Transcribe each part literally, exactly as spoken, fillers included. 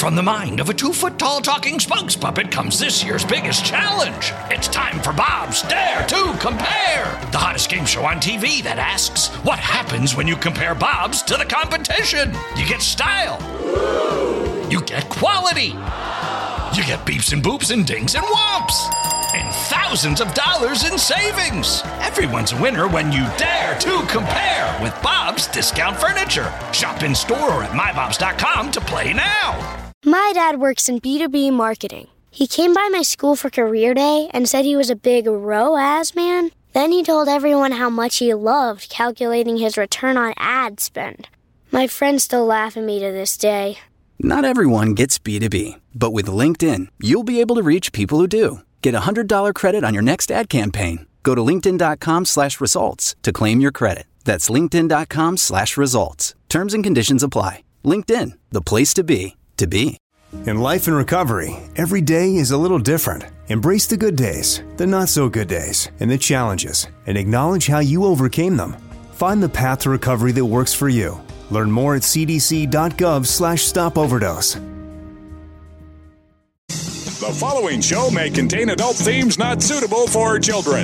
From the mind of a two-foot-tall talking spokes puppet comes this year's biggest challenge. It's time for Bob's Dare to Compare, the hottest game show on T V that asks, what happens when you compare Bobs to the competition? You get style. You get quality. You get beeps and boops and dings and whomps. And thousands of dollars in savings. Everyone's a winner when you dare to compare with Bob's Discount Furniture. Shop in store or at my bobs dot com to play now. My dad works in B two B marketing. He came by my school for career day and said he was a big R O A S man. Then he told everyone how much he loved calculating his return on ad spend. My friends still laugh at me to this day. Not everyone gets B two B, but with LinkedIn, you'll be able to reach people who do. Get a one hundred dollars credit on your next ad campaign. Go to linkedin.com slash results to claim your credit. That's linkedin.com slash results. Terms and conditions apply. LinkedIn, the place to be, to be. In life and recovery, every day is a little different. Embrace the good days, the not so good days, and the challenges, and acknowledge how you overcame them. Find the path to recovery that works for you. Learn more at cdc.gov slash stop overdose. The following show may contain adult themes not suitable for children.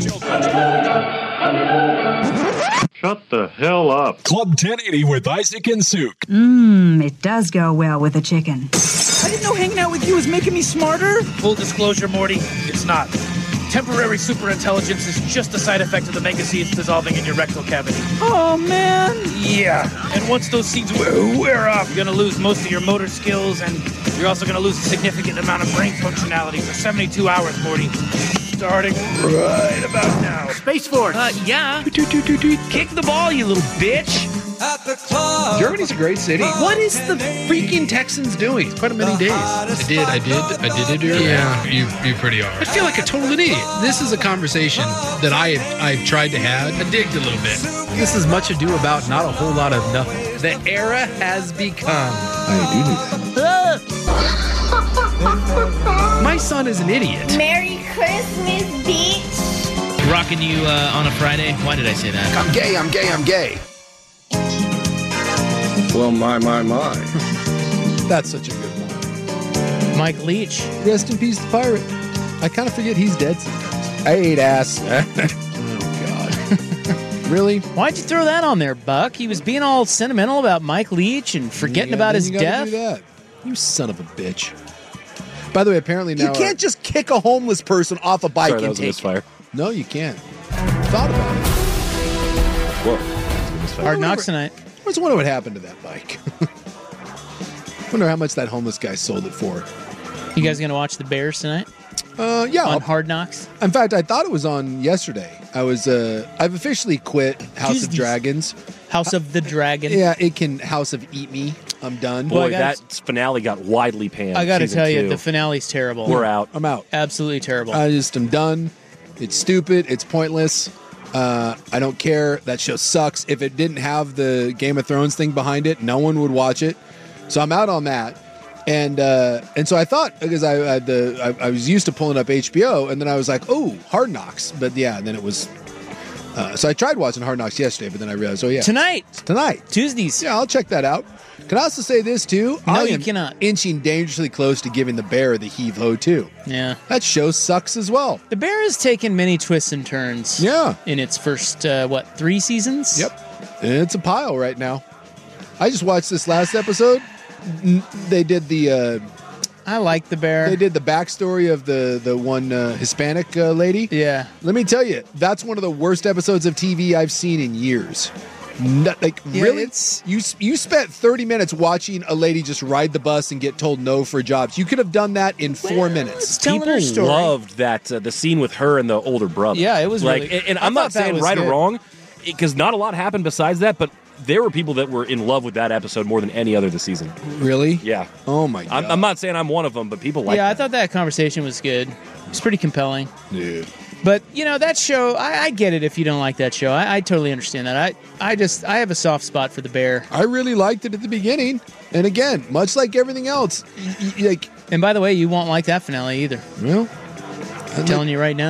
Shut the hell up. Club ten eighty with Isaac and Souk. Mmm, it does go well with a chicken. I didn't know hanging out with you was making me smarter. Full disclosure, Morty, it's not. Temporary superintelligence is just a side effect of the mega seeds dissolving in your rectal cavity. Oh, man. Yeah, and once those seeds wear, wear off, you're going to lose most of your motor skills, and you're also going to lose a significant amount of brain functionality for seventy-two hours, Morty. Starting right about now. Space Force. Uh, yeah. Kick the ball, you little bitch. At the club. Germany's a great city. What is the freaking Texans doing? It's quite a many days. I did, I did, I did it earlier. Yeah, you, you pretty are. I feel like a total idiot. This is a conversation that I I've tried to have. I digged a little bit. This is much ado about not a whole lot of nothing. The era has become. I do know that. My son is an idiot. Merry Christmas, bitch. Rocking you uh, on a Friday. Why did I say that? I'm gay, I'm gay, I'm gay. Well, my, my, my. That's such a good one. Mike Leach. Rest in peace, the pirate. I kind of forget he's dead sometimes. I ate ass. Oh, God. Really? Why'd you throw that on there, Buck? He was being all sentimental about Mike Leach and forgetting yeah, about his you death. Do that. You son of a bitch. By the way, apparently now... You can't just kick a homeless person off a bike Sorry, that and was a take misfire. it. No, you can't. Thought about it. Whoa. Hard knocks tonight. I just wonder what happened to that bike. Wonder how much that homeless guy sold it for. You guys gonna watch the Bears tonight? Uh, yeah. On I'll, Hard Knocks? In fact, I thought it was on yesterday. I was, uh, I've officially quit House Tuesdays. of Dragons. House of the Dragon. Yeah, it can House of Eat Me. I'm done. Boy, Well, gotta- that finale got widely panned. I gotta season tell you, two. the finale's terrible. We're out. I'm out. Absolutely terrible. I just am done. It's stupid. It's pointless. Uh, I don't care. That show sucks. If it didn't have the Game of Thrones thing behind it, no one would watch it. So I'm out on that. And uh, and so I thought, because I I, the, I I was used to pulling up H B O, and then I was like, oh, Hard Knocks. But yeah, and then it was. Uh, so I tried watching Hard Knocks yesterday, but then I realized, oh yeah, Tonight. tonight, Tuesdays. yeah, I'll check that out. Can I also say this too? No, I you am cannot. Inching dangerously close to giving the Bear the heave ho too. Yeah. That show sucks as well. The Bear has taken many twists and turns. Yeah. In its first, uh, what, three seasons? Yep. And it's a pile right now. I just watched this last episode. N- They did the uh, I like the Bear. they did the backstory of the the one uh, Hispanic uh, lady. Yeah. Let me tell you, that's one of the worst episodes of T V I've seen in years. Not, like Yeah, really, it's- you you spent thirty minutes watching a lady just ride the bus and get told no for jobs. You could have done that in four minutes. it's telling People her story. loved that uh, the scene with her and the older brother. Yeah, it was like, really- and, and I I'm not thought that saying was right good. or wrong, because not a lot happened besides that, but there were people that were in love with that episode more than any other this season. Really? Yeah. Oh my god. I'm, I'm not saying I'm one of them, but people like yeah, I that. thought that conversation was good. It was pretty compelling. Dude. But, you know, that show, I, I get it if you don't like that show. I, I totally understand that. I, I just, I have a soft spot for the Bear. I really liked it at the beginning, and again, much like everything else, y- y- like And by the way, you won't like that finale either. well, I'm telling you right now.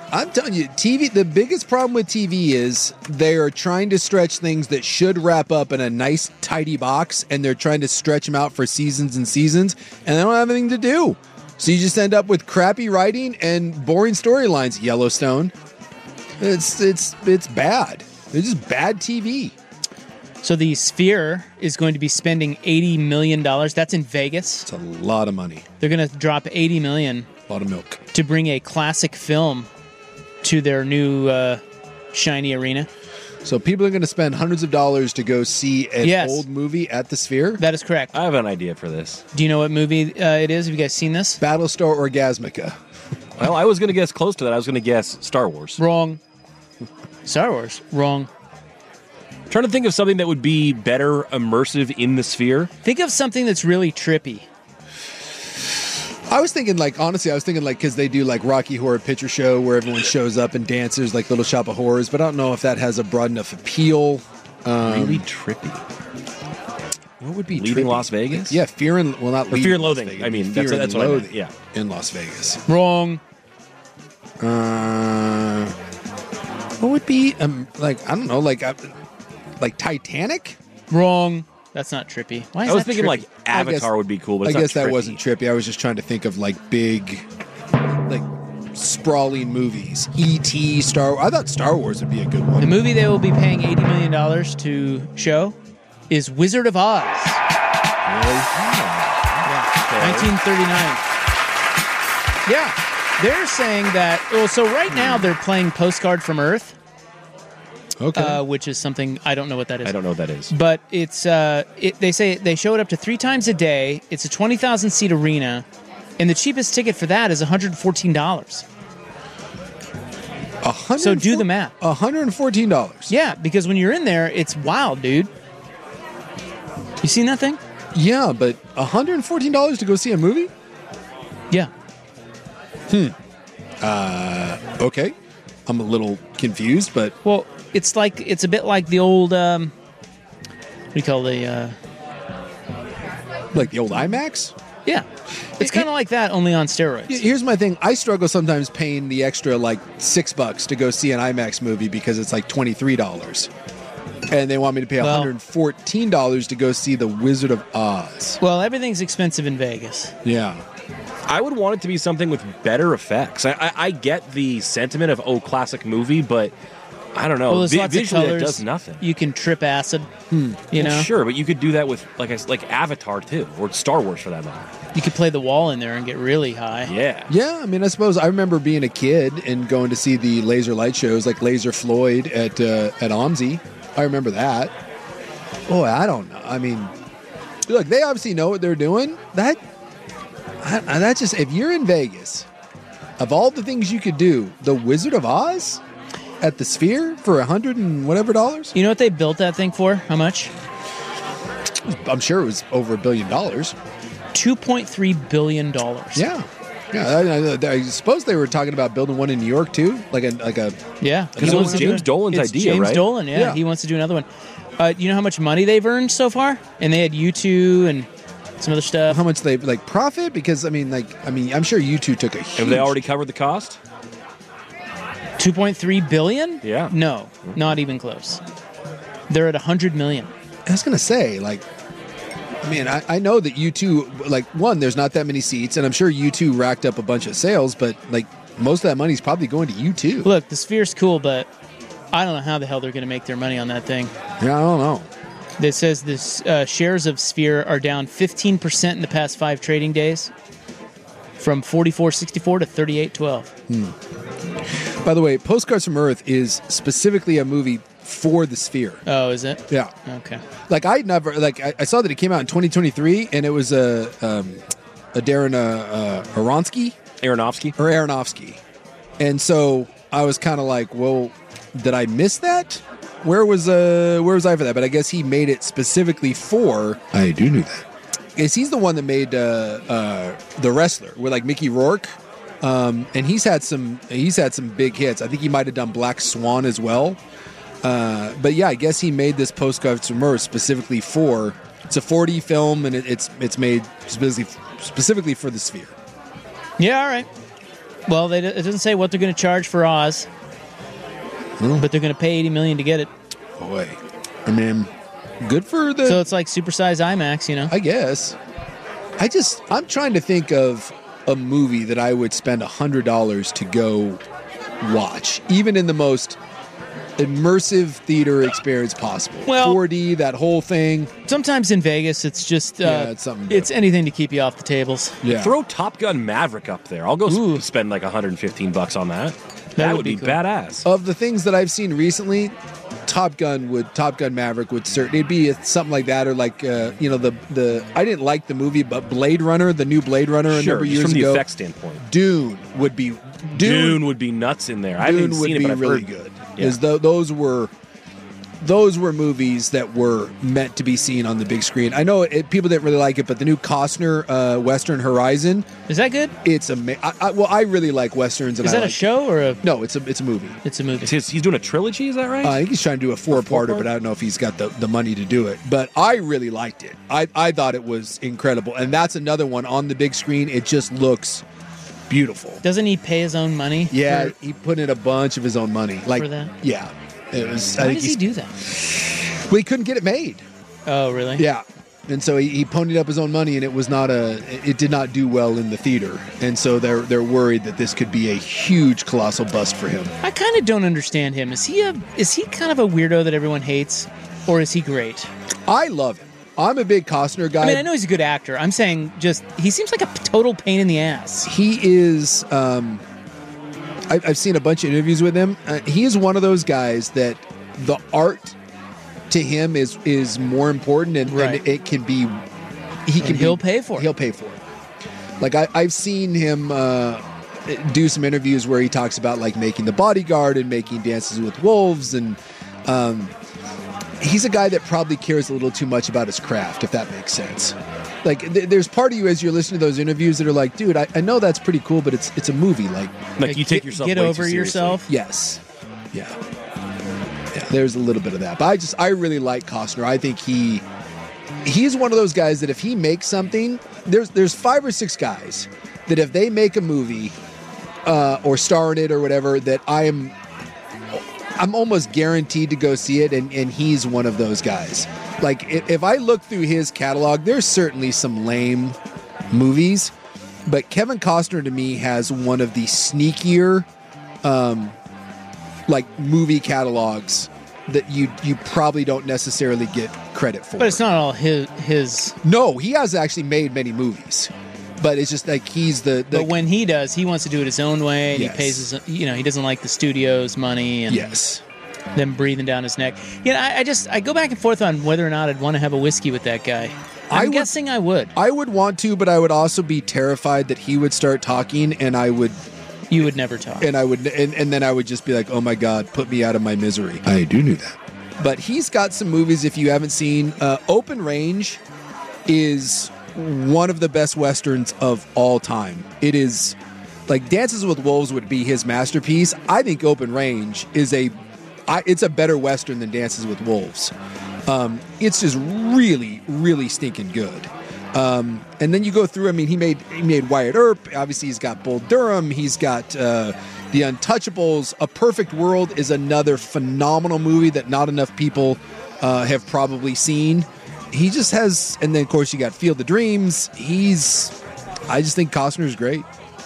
I'm telling you, T V, the biggest problem with T V is they are trying to stretch things that should wrap up in a nice, tidy box, and they're trying to stretch them out for seasons and seasons, and they don't have anything to do. So you just end up with crappy writing and boring storylines. Yellowstone. It's it's it's bad. It's just bad T V. So the Sphere is going to be spending eighty million dollars. That's in Vegas. It's a lot of money. They're going to drop eighty million dollars. A lot of milk. To bring a classic film to their new uh, shiny arena. So people are going to spend hundreds of dollars to go see an Yes. old movie at the Sphere? That is correct. I have an idea for this. Do you know what movie uh, it is? Have you guys seen this? Battlestar Orgasmica. Well, I was going to guess close to that. I was going to guess Star Wars. Wrong. Star Wars. Wrong. I'm trying to think of something that would be better immersive in the Sphere. Think of something that's really trippy. I was thinking, like, honestly, I was thinking, like, because they do, like, Rocky Horror Picture Show where everyone shows up and dances, like Little Shop of Horrors, but I don't know if that has a broad enough appeal. Um, really trippy. What would be Leaving trippy? Las Vegas? Yeah, Fear and, well, not Or leaving Fear and Las Loathing. Vegas. I mean, Fear that's- and that's what I meant, Loathing yeah. In Las Vegas. Wrong. Uh, what would be, um, like, I don't know, like, uh, like Titanic? Wrong. That's not trippy. Why is I was that thinking trippy? like Avatar guess- would be cool, but I it's not guess that trippy. wasn't trippy. I was just trying to think of, like, big, like, sprawling movies. E T, Star Wars. I thought Star Wars would be a good one. The movie they will be paying eighty million dollars to show is Wizard of Oz. Really? Yeah. nineteen thirty-nine. Yeah. They're saying that, well, so right now they're playing Postcard from Earth. Okay. Uh, which is something, I don't know what that is. I don't know what that is. But it's, uh, it, they say they show it up to three times a day. It's a twenty thousand seat arena. And the cheapest ticket for that is one hundred fourteen dollars. So do the math. one hundred fourteen dollars. Yeah, because when you're in there, it's wild, dude. You seen that thing? Yeah, but one hundred fourteen dollars to go see a movie? Yeah. Hmm. Uh, okay. I'm a little confused, but... Well, it's like, it's a bit like the old, um, what do you call the, uh... Like the old IMAX? Yeah. It's kind of like that, only on steroids. Here's my thing. I struggle sometimes paying the extra, like, six bucks to go see an IMAX movie because it's like twenty-three dollars. And they want me to pay Well- one hundred fourteen dollars to go see The Wizard of Oz. Well, everything's expensive in Vegas. Yeah. I would want it to be something with better effects. I, I, I get the sentiment of, oh, classic movie, but I don't know. Well, there's Vi- lots of visually, colors. that does nothing. You can trip acid. Hmm. You Well, know? sure, but you could do that with, like, I s- like Avatar, too, or Star Wars, for that matter. You could play the wall in there and get really high. Yeah. Yeah, I mean, I suppose I remember being a kid and going to see the laser light shows like Laser Floyd at uh, at O M S I. I remember that. Oh, I don't know. I mean, look, they obviously know what they're doing. That, I, I- that just, if you're in Vegas, of all the things you could do, The Wizard of Oz at the Sphere for a hundred and whatever dollars? You know what they built that thing for? How much? I'm sure it was over a billion dollars. two point three billion dollars. Yeah. Yeah, I, I, I suppose they were talking about building one in New York too, like a like a Yeah, Because He it wants was to do James Dolan's it's idea, James right? Dolan, yeah, Yeah. he wants to do another one. Uh, you know how much money they've earned so far? And they had U two and some other stuff. how much they like profit because I mean like I mean I'm sure U two took a huge. Have they already covered the cost? two point three billion? Yeah. No, not even close. They're at one hundred million. I was gonna say like. I mean, I, I know that U two, like, one, there's not that many seats, and I'm sure U two racked up a bunch of sales, but, like, most of that money's probably going to U two. Look, the Sphere's cool, but I don't know how the hell they're going to make their money on that thing. Yeah, I don't know. It says this uh, shares of Sphere are down fifteen percent in the past five trading days, from forty-four sixty-four to thirty-eight twelve. Hmm. By the way, Postcards from Earth is specifically a movie for the Sphere. Oh, is it? Yeah. Okay. Like, I never, like, I, I saw that it came out in twenty twenty-three, and it was a, um, a Darren uh, uh, Aronofsky. Aronofsky? Or Aronofsky. And so I was kind of like, well, did I miss that? Where was uh where was I for that? But I guess he made it specifically for. I do know that. Yes, he's the one that made uh, uh, The Wrestler with like Mickey Rourke, um, and he's had some he's had some big hits. I think he might have done Black Swan as well. Uh, but yeah, I guess he made this Postcards from Earth specifically for. It's a four D film, and it, it's it's made specifically specifically for the Sphere. Yeah, all right. Well, they, it doesn't say what they're going to charge for Oz, Hmm. but they're going to pay eighty million dollars to get it. Boy, I mean, good for the. So it's like supersized IMAX, you know? I guess. I just, I'm trying to think of a movie that I would spend one hundred dollars to go watch, even in the most immersive theater experience possible. Well- four D, that whole thing. Sometimes in Vegas, it's just uh, Yeah, it's something it's anything to keep you off the tables. Yeah. Throw Top Gun Maverick up there. I'll go s- spend like one hundred fifteen bucks on that. That, would be, cool. badass. Of the things that I've seen recently, Top Gun would Top Gun Maverick would certainly it'd be something like that, or like uh, you know the the I didn't like the movie, but Blade Runner, the new Blade Runner, a Sure, number of just years from the ago. effects standpoint. Dune would be Dune, Dune, would be nuts in there. I haven't Dune even would seen it, be but I've really heard good. Yeah. Because th- those were those were movies that were meant to be seen on the big screen. I know it, people didn't really like it, but the new Costner uh, Western Horizon is that good? It's amazing. I, I, well, I really like westerns. And Is I that a like- show or a? No, it's a it's a movie. It's a movie. It's his, he's doing a trilogy, is that right? Uh, I think he's trying to do a four-parter, four-part? but I don't know if he's got the, the money to do it. But I really liked it. I, I thought it was incredible. And that's another one on the big screen. It just looks beautiful. Doesn't he pay his own money? Yeah, for- he put in a bunch of his own money. Like For that? Yeah. It was, I Why think does he he's- do that? Well, he couldn't get it made. Oh, really? Yeah. And so he, he ponied up his own money, and it was not a. It did not do well in the theater, and so they're they're worried that this could be a huge, colossal bust for him. I kind of don't understand him. Is he a? Is he kind of a weirdo that everyone hates, or is he great? I love him. I'm a big Costner guy. I mean, I know he's a good actor. I'm saying just he seems like a total pain in the ass. He is. Um, I, I've seen a bunch of interviews with him. Uh, he is one of those guys that the art to him is is more important, and, Right. and it can be. He can. And he'll be, pay for it. He'll pay for it. Like I, I've seen him uh, do some interviews where he talks about like making The Bodyguard and making Dances with Wolves, and um, he's a guy that probably cares a little too much about his craft, if that makes sense. Like, th- there's part of you as you're listening to those interviews that are like, dude, I, I know that's pretty cool, but it's it's a movie. Like, Like, you take get, yourself get way too over seriously. yourself. yes, yeah, yeah. There's a little bit of that, but I just I really like Costner. I think he he's one of those guys that if he makes something, there's there's five or six guys that if they make a movie uh, or star in it or whatever, that I am I'm almost guaranteed to go see it, and, and he's one of those guys. Like, if, if I look through his catalog, there's certainly some lame movies, but Kevin Costner to me has one of the sneakier, um, like movie catalogs that you you probably don't necessarily get credit for. But it's not all his. his No, he has actually made many movies, but it's just like he's the. the but when he does, he wants to do it his own way, and Yes. he pays his. You know, he doesn't like the studio's money and yes. them breathing down his neck. You know, I, I just I go back and forth on whether or not I'd want to have a whiskey with that guy. I'm I would- guessing I would. I would want to, but I would also be terrified that he would start talking, and I would. You would never talk. And I would, and, and then I would just be like, "Oh my God, put me out of my misery." I do know that. But he's got some movies. If you haven't seen, uh, Open Range is one of the best westerns of all time. It is like Dances with Wolves would be his masterpiece. I think Open Range is a, I, it's a better western than Dances with Wolves. Um, it's just really, really stinking good. Um, and then you go through. I mean, he made he made Wyatt Earp. Obviously, he's got Bull Durham. He's got uh, The Untouchables. A Perfect World is another phenomenal movie that not enough people uh, have probably seen. He just has, and then of course you got Field of Dreams. He's, I just think Costner's great.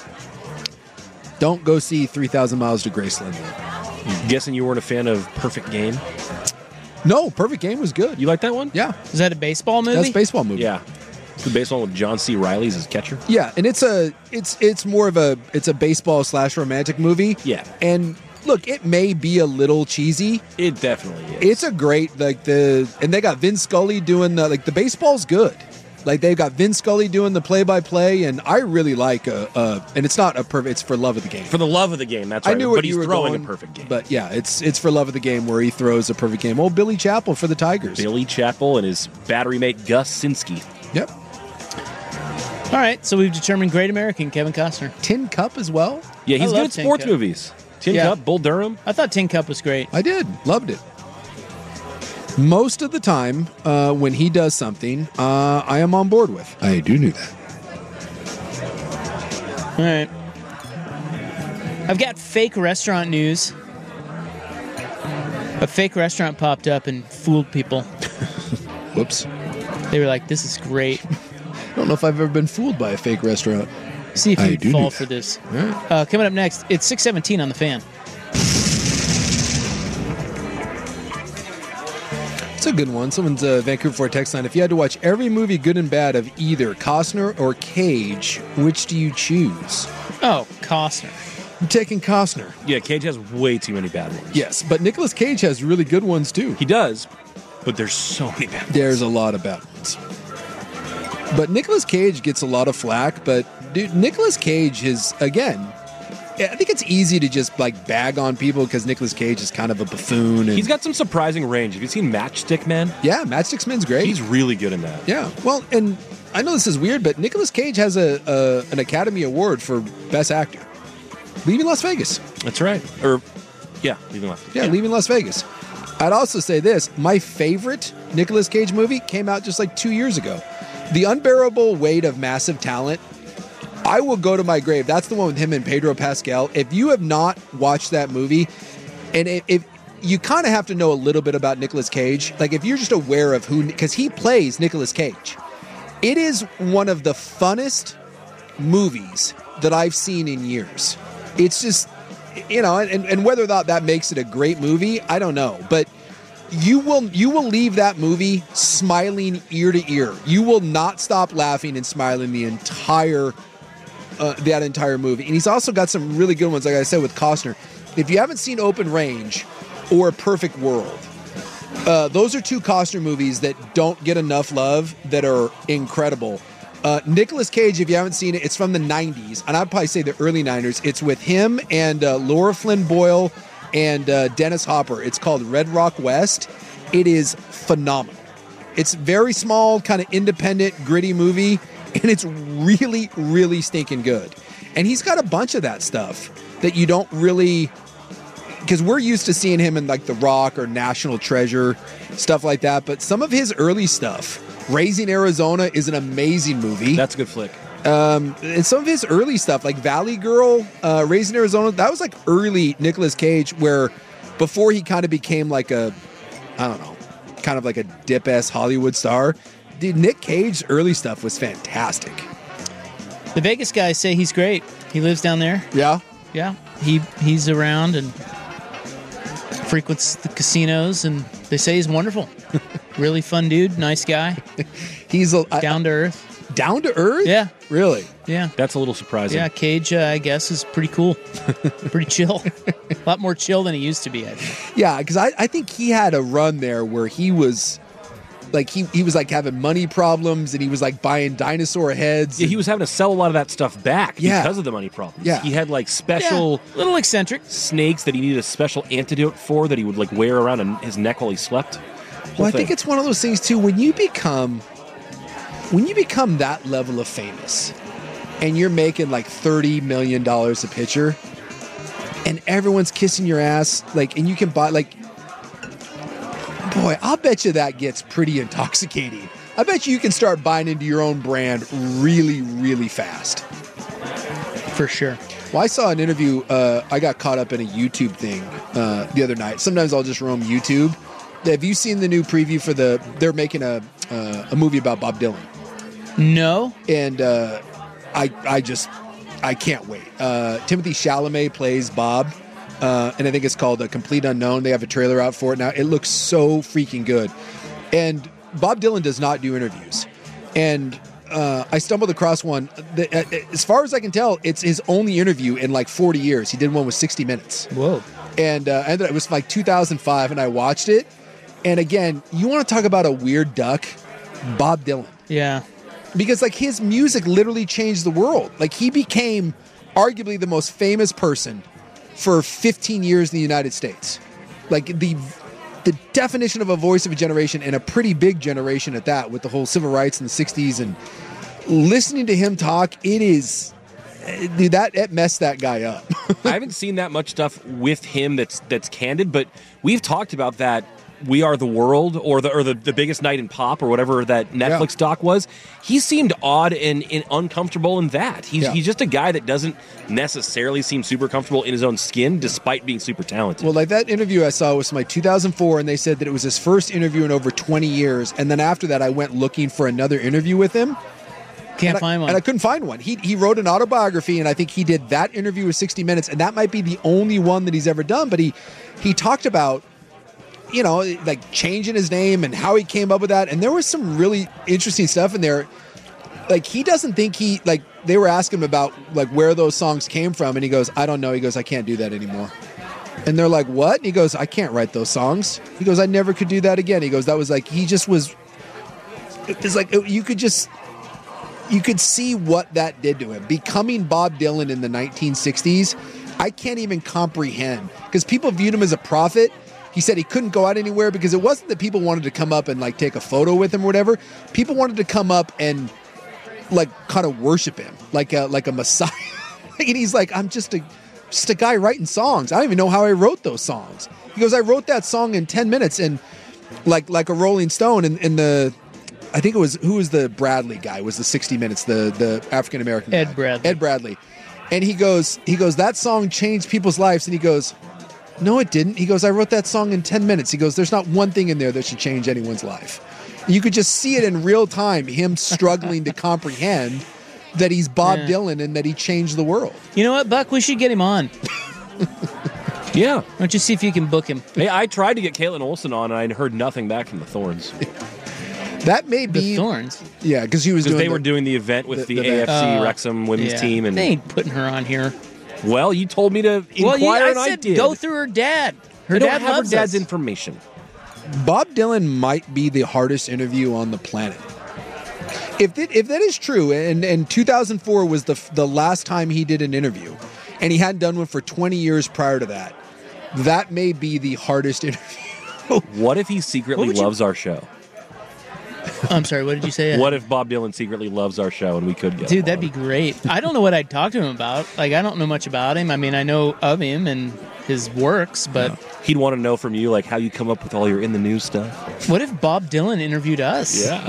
Don't go see three thousand Miles to Graceland. I'm guessing you weren't a fan of Perfect Game? No, Perfect Game was good. You like that one? Yeah. Is that a baseball movie? That's a baseball movie. Yeah. It's the baseball with John C. Reilly as his catcher. Yeah, and it's a it's it's more of a it's a baseball slash romantic movie. Yeah. And look, it may be a little cheesy. It definitely is. It's a great like the and they got Vin Scully doing the like the baseball's good. Like they've got Vin Scully doing the play by play, and I really like a, a and it's not a perfect. It's for love of the game. For the love of the game, that's right. I knew but what he's you were throwing going, a perfect game. But yeah, it's it's for love of the game where he throws a perfect game. Oh, Billy Chappell for the Tigers. Billy Chappell and his battery mate Gus Sinski. Yep. All right, so we've determined Great American, Kevin Costner. Tin Cup as well. Yeah, he's I good love at Tin sports Cup. movies. Tin Yeah. Cup, Bull Durham. I thought Tin Cup was great. I did. Loved it. Most of the time, uh, when he does something, uh, I am on board with. I do know that. All right. I've got fake restaurant news. A fake restaurant popped up and fooled people. Whoops. They were like, this is great. I don't know if I've ever been fooled by a fake restaurant. See if I you do fall do for this. Right. Uh, coming up next, it's six seventeen on the Fan. It's a good one. Someone's uh, Vancouver Fort text line. If you had to watch every movie, good and bad, of either Costner or Cage, which do you choose? Oh, Costner. I'm taking Costner. Yeah, Cage has way too many bad ones. Yes, but Nicolas Cage has really good ones too. He does, but there's so many bad ones. There's a lot of bad ones. But Nicolas Cage gets a lot of flack, but dude, Nicolas Cage is, again, I think it's easy to just like bag on people because Nicolas Cage is kind of a buffoon. And He's got some surprising range. Have you seen Matchstick Men? Yeah, Matchstick Men's great. He's really good in that. Yeah, well, and I know this is weird, but Nicolas Cage has a, a an Academy Award for Best Actor. Leaving Las Vegas. That's right. Or, yeah, Leaving Las Vegas. Yeah, Leaving Las Vegas. I'd also say this. My favorite Nicolas Cage movie came out just like two years ago. The Unbearable Weight of Massive Talent. I will go to my grave. That's the one with him and Pedro Pascal. If you have not watched that movie, and if, if you kind of have to know a little bit about Nicolas Cage, like if you're just aware of who, because he plays Nicolas Cage, it is one of the funnest movies that I've seen in years. It's just, you know, and, and whether or not that makes it a great movie, I don't know. But you will you will leave that movie smiling ear to ear. You will not stop laughing and smiling the entire uh, that entire movie. And he's also got some really good ones, like I said, with Costner. If you haven't seen Open Range or Perfect World, uh, those are two Costner movies that don't get enough love that are incredible. Uh, Nicolas Cage, if you haven't seen it, it's from the nineties, and I'd probably say the early nineties. It's with him and uh, Laura Flynn Boyle and uh, Dennis Hopper. It's called Red Rock West. It is phenomenal. It's very small, kind of independent, gritty movie, and it's really, really stinking good. And he's got a bunch of that stuff that you don't really... Because we're used to seeing him in like The Rock or National Treasure, stuff like that, but some of his early stuff... Raising Arizona is an amazing movie. That's a good flick. Um, and some of his early stuff, like Valley Girl, uh, Raising Arizona, that was like early Nicolas Cage, where before he kind of became like a, I don't know, kind of like a dip-ass Hollywood star. Dude, Nick Cage's early stuff was fantastic. The Vegas guys say he's great. He lives down there. Yeah? Yeah. He He's around and frequents the casinos, and they say he's wonderful. Really fun dude, nice guy. He's a, down to earth. Down to earth? Yeah. Really? Yeah. That's a little surprising. Yeah, Cage, uh, I guess, is pretty cool. Pretty chill. A lot more chill than he used to be, I think. Yeah, because I, I think he had a run there where he was like he, he was like having money problems, and he was like buying dinosaur heads. Yeah, he was having to sell a lot of that stuff back Yeah. because of the money problems. Yeah. He had like special Yeah, little eccentric snakes that he needed a special antidote for that he would like wear around on his neck while he slept. Well, I think it's one of those things too. When you become, when you become that level of famous, and you're making like thirty million dollars a picture, and everyone's kissing your ass, like, and you can buy like, boy, I'll bet you that gets pretty intoxicating. I bet you you can start buying into your own brand really, really fast. For sure. Well, I saw an interview. Uh, I got caught up in a YouTube thing uh, the other night. Sometimes I'll just roam YouTube. Have you seen the new preview for the? They're making a uh, a movie about Bob Dylan. No, and uh, I I just I can't wait. Uh, Timothy Chalamet plays Bob, uh, and I think it's called A Complete Unknown. They have a trailer out for it now. It looks so freaking good. And Bob Dylan does not do interviews, and uh, I stumbled across one. That, uh, as far as I can tell, it's his only interview in like forty years. He did one with sixty minutes. Whoa! And uh, and it was like two thousand five, and I watched it. And again, you want to talk about a weird duck? Bob Dylan. Yeah. Because like his music literally changed the world. Like he became arguably the most famous person for fifteen years in the United States. Like the the definition of a voice of a generation, and a pretty big generation at that, with the whole civil rights in the sixties. And listening to him talk, it is... Dude, that it messed that guy up. I haven't seen that much stuff with him that's that's candid, but we've talked about that We Are the World or the or the, the Biggest Night in Pop or whatever that Netflix Yeah. doc was, he seemed odd and, and uncomfortable in that. He's, Yeah. he's just a guy that doesn't necessarily seem super comfortable in his own skin despite being super talented. Well, like that interview I saw was from like two thousand four, and they said that it was his first interview in over twenty years. And then after that, I went looking for another interview with him. Can't and find I, one. And I couldn't find one. He, he wrote an autobiography, and I think he did that interview with sixty minutes, and that might be the only one that he's ever done. But he, he talked about, you know, like changing his name and how he came up with that. And there was some really interesting stuff in there. Like, he doesn't think he, like, they were asking him about, like, where those songs came from. And he goes, I don't know. He goes, I can't do that anymore. And they're like, what? And he goes, I can't write those songs. He goes, I never could do that again. He goes, that was like, he just was, it's like, you could just, you could see what that did to him. Becoming Bob Dylan in the nineteen sixties, I can't even comprehend. Because people viewed him as a prophet. He said he couldn't go out anywhere because it wasn't that people wanted to come up and like take a photo with him or whatever. People wanted to come up and like kind of worship him like a like a messiah. And he's like, I'm just a just a guy writing songs. I don't even know how I wrote those songs. He goes, I wrote that song in ten minutes and like like a Rolling Stone in, in the I think it was who was the Bradley guy was the sixty minutes, the the African American Ed guy. Bradley. Ed Bradley. And he goes, he goes, that song changed people's lives. And he goes, no, it didn't. He goes, I wrote that song in ten minutes. He goes, there's not one thing in there that should change anyone's life. You could just see it in real time, him struggling to comprehend that he's Bob Yeah. Dylan and that he changed the world. You know what, Buck? We should get him on. Yeah. Why don't you see if you can book him? Hey, I tried to get Caitlin Olsen on, and I heard nothing back from the Thorns. That may be The Thorns? Yeah, because he was Because doing they were the- doing the event with the- the, the A F C Uh, Wrexham women's yeah. team, and They ain't putting her on here. well, you told me to inquire, Well, you, I and I said did. go through her dad. Her I don't dad have her loves dad's us. information. Bob Dylan might be the hardest interview on the planet. If that, if that is true, and, and two thousand four was the the last time he did an interview, and he hadn't done one for twenty years prior to that, that may be the hardest interview. What if he secretly What would you- loves our show? I'm sorry, what did you say? What if Bob Dylan secretly loves our show and we could get Dude, him that'd on? be great. I don't know what I'd talk to him about. Like, I don't know much about him. I mean, I know of him and his works, but He'd want to know from you, like, how you come up with all your in the news stuff. what if Bob Dylan interviewed us? Yeah.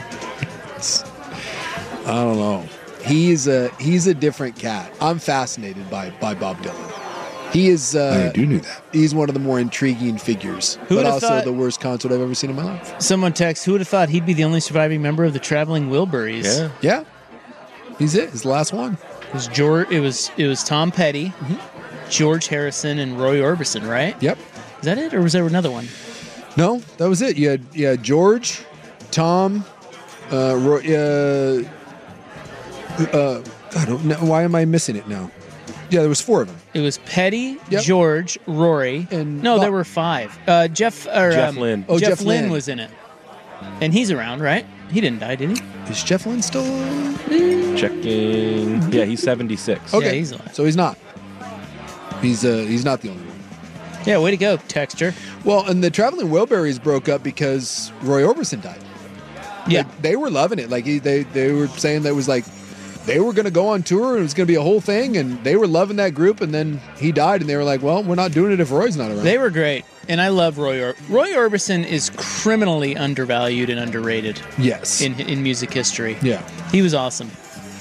I don't know. He's a he's a different cat. I'm fascinated by by Bob Dylan. He is. Uh, I do know that. He's one of the more intriguing figures, Who but would've also thought- the worst concert I've ever seen in my life. Someone texts, who would have thought he'd be the only surviving member of the Traveling Wilburys? Yeah. Yeah, he's it. He's the last one. It was George. It was it was Tom Petty, George Harrison, and Roy Orbison, right? Yep. Is that it, or was there another one? No, that was it. You had, you had George, Tom, uh, Roy, uh, uh, God, no, why am I missing it now? Yeah, there was four of them. It was Petty, Yep. George, Rory, And no, Bob- there were five. Uh, Jeff or Jeff um, Lynne. Oh, Jeff, Jeff Lynne Lynne. was in it, and he's around, right? He didn't die, did he? Is Jeff Lynne still? Checking. Yeah, he's seventy-six. Okay, Yeah, he's alive. so he's not. He's uh, he's not the only one. Yeah, way to go, Texture. Well, and the Traveling Wilburys broke up because Roy Orbison died. Yeah, Like, they were loving it. Like he, they they were saying that it was like they were going to go on tour and it was going to be a whole thing, and they were loving that group. And then he died, and they were like, "Well, we're not doing it if Roy's not around." they were great, and I love Roy. Or- Roy Orbison is criminally undervalued and underrated yes, in in music history. yeah. He was awesome.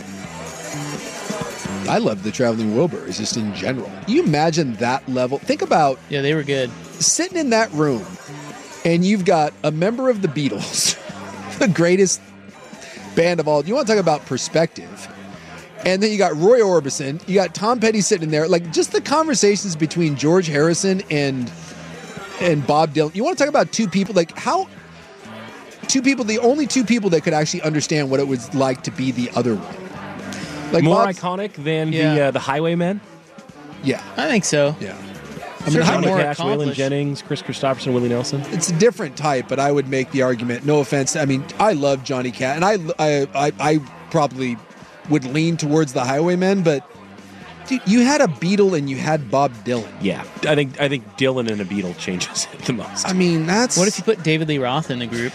I love the Traveling Wilburys just in general. You imagine that level. Think about Yeah, they were good. sitting in that room, and you've got a member of the Beatles, the greatest band of all. You want to talk about perspective? And then you got Roy Orbison, you got Tom Petty sitting there. Like, just the conversations between George Harrison and and Bob Dylan. You want to talk about two people, like how two people, the only two people that could actually understand what it was like to be the other one. Like More Bob's- iconic than the Yeah. uh, the Highwaymen. Yeah, I think so. yeah. I mean, Johnny more Cash, Waylon accomplished. Jennings, Chris Christopherson, Willie Nelson. It's a different type, but I would make the argument. No offense. I mean, I love Johnny Cash, and I, I, I, I probably would lean towards the Highwaymen. But dude, you had a Beatle and you had Bob Dylan. Yeah, I think I think Dylan and a Beatle changes it the most. I mean, that's What if you put David Lee Roth in the group?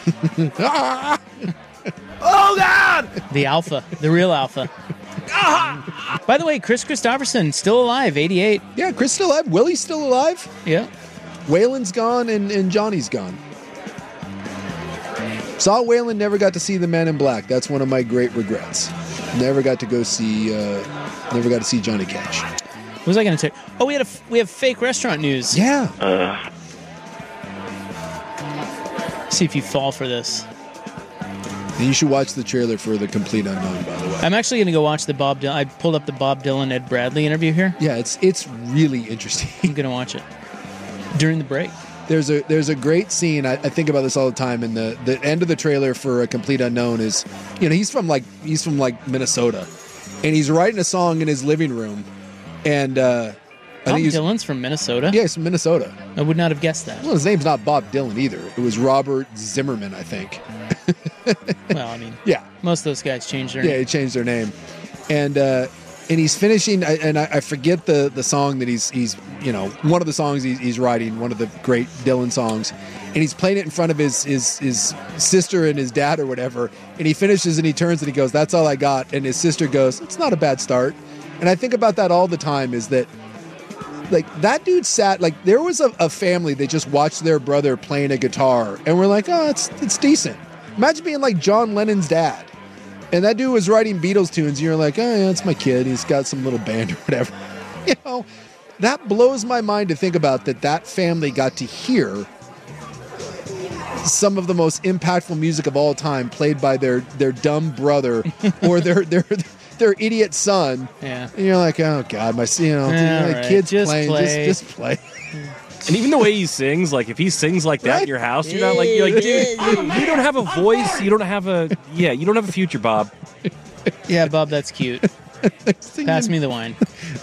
oh God! The Alpha, the real Alpha. By the way, Chris Christopherson still alive, eighty-eight. Yeah, Chris still alive. Willie's still alive. Yeah. Waylon's gone and, and Johnny's gone. Saw Waylon, never got to see the Man in Black. That's one of my great regrets. Never got to go see. Uh, never got to see Johnny Cash. What was I going to say? Oh, we had a we have fake restaurant news. Yeah. Uh. See if you fall for this. And you should watch the trailer for The Complete Unknown, by the way. I'm actually going to go watch the Bob Dylan. I pulled up the Bob Dylan Ed Bradley interview here. Yeah, it's it's really interesting. I'm going to watch it during the break. There's a there's a great scene. I, I think about this all the time. And the, the end of the trailer for A Complete Unknown is, you know, he's from like he's from like Minnesota, and he's writing a song in his living room, and uh, I Bob think he's, Dylan's from Minnesota. Yeah, he's from Minnesota. I would not have guessed that. Well, his name's not Bob Dylan either. It was Robert Zimmerman, I think. Well, I mean, yeah, most of those guys changed their yeah, name. he changed their name, and uh, and he's finishing. And I, I forget the the song that he's he's you know one of the songs he's, he's writing, one of the great Dylan songs, and he's playing it in front of his his his sister and his dad or whatever. And he finishes and he turns and he goes, "That's all I got." And his sister goes, "It's not a bad start." And I think about that all the time. Is that like that dude sat like there was a, a family that just watched their brother playing a guitar and we're like, "Oh, it's it's decent." Imagine being like John Lennon's dad. And that dude was writing Beatles tunes. And you're like, oh, yeah, it's my kid. He's got some little band or whatever. You know, that blows my mind to think about that that family got to hear some of the most impactful music of all time played by their, their dumb brother or their their their idiot son. Yeah. And you're like, oh, God, my you know, my right. kid's Just playing. play. Just, just play. And even the way he sings, like if he sings like that Right? in your house, you're not like, you're like, dude, you don't have a voice. You don't have a, yeah, you don't have a future, Bob. Yeah, Bob, that's cute. Pass me the wine.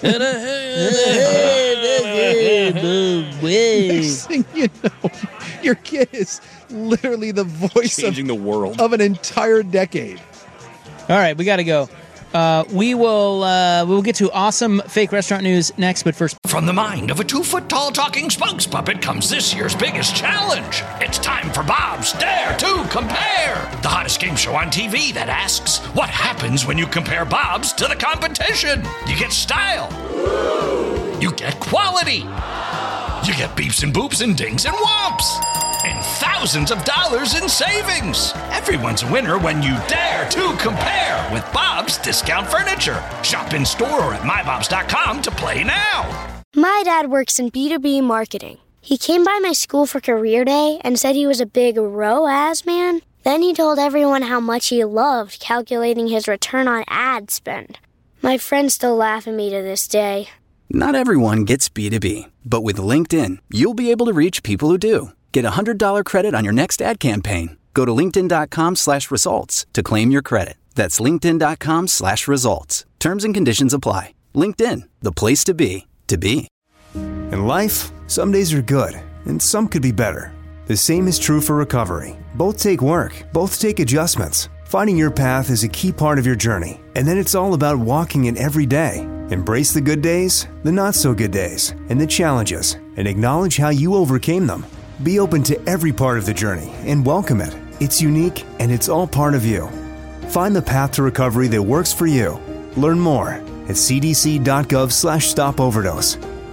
Next thing you know, your kid is literally the voice Changing of, the world. of an entire decade. All right, we got to go. Uh, we will uh, we will get to awesome fake restaurant news next, but first... From the mind of a two-foot-tall talking spokes puppet comes this year's biggest challenge. It's time for Bob's Dare to Compare, the hottest game show on T V that asks, what happens when you compare Bob's to the competition? You get style. You get quality. You get beeps and boops and dings and whomps. And thousands of dollars in savings. Everyone's a winner when you dare to compare with Bob's Discount Furniture. Shop in store or at my bobs dot com to play now. My dad works in B two B marketing. He came by my school for career day and said he was a big R O A S man. Then he told everyone how much he loved calculating his return on ad spend. My friends still laugh at me to this day. Not everyone gets B two B, but with LinkedIn, you'll be able to reach people who do. Get a one hundred dollars credit on your next ad campaign. Go to linkedin.com slash results to claim your credit. That's linkedin.com slash results. Terms and conditions apply. LinkedIn, the place to be, to be. In life, some days are good, and some could be better. The same is true for recovery. Both take work, both take adjustments. Finding your path is a key part of your journey, and then it's all about walking it every day. Embrace the good days, the not so good days, and the challenges, and acknowledge how you overcame them. Be open to every part of the journey and welcome it. It's unique and it's all part of you. Find the path to recovery that works for you. Learn more at cdc.gov slash stop overdose.